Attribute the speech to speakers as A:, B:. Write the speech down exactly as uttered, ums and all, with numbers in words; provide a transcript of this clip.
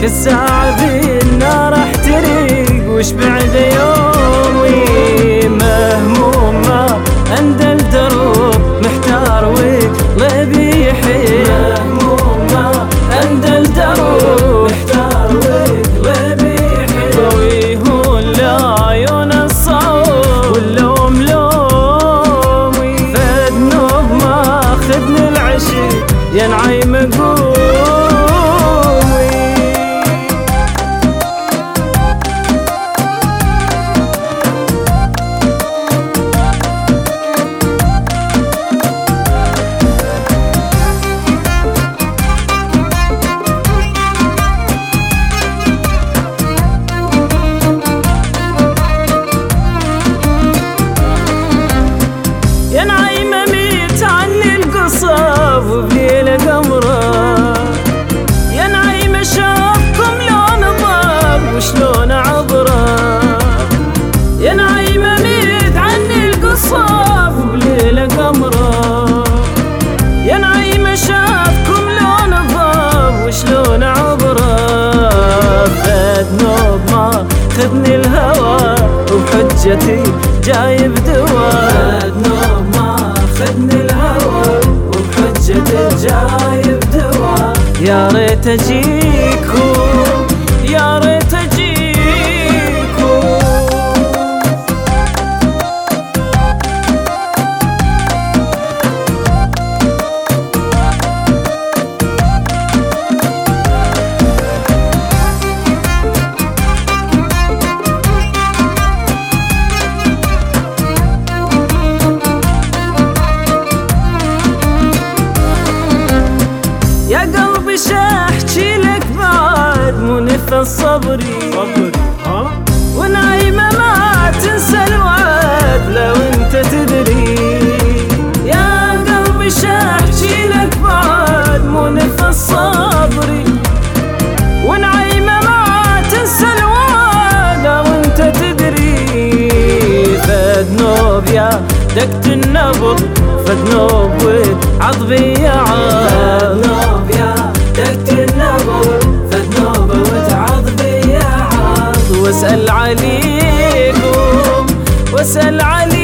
A: كل ساعة بالنار احترق وش بعد يومي مهموم ما اندل دروب محتار وقلبي يحير مهموم ما اندل دروب محتار وقلبي يحير ويهون لعيون الصوت واللوم لومي فذنوب ما اخذني العشق يا نعيم قومي يا نعيمة ميت عني القصب وبليلة قمرة يا نعيمة شافكم لون ضاب وشلون عبرة يا نعيمة ميت عني القصب وبليلة قمرة يا نعيمة شافكم لون ضاب وشلون عبرة فذنوب ما خذني الهوى وبحجتي جايب دواء فذنوب ما خذني الهوى وبحجتي جايب دواء يا ريت اجيكم يا ريت اجيكم يا قلبي شاحكي لك بعد مو نفس صبري
B: صبري ها
A: ونعيمة ما تنسى الوعد لو انت تدري يا قلبي شاحكي لك بعد مو نفس صبري ونعيمة ما تنسى الوعد لو انت تدري فذنوب يا دقت النبض فذنوب وعضبي يا عاد فذنوب يا دقت النبض فذنوب وتعضبي يا عاد واسأل عليكم واسأل عليكم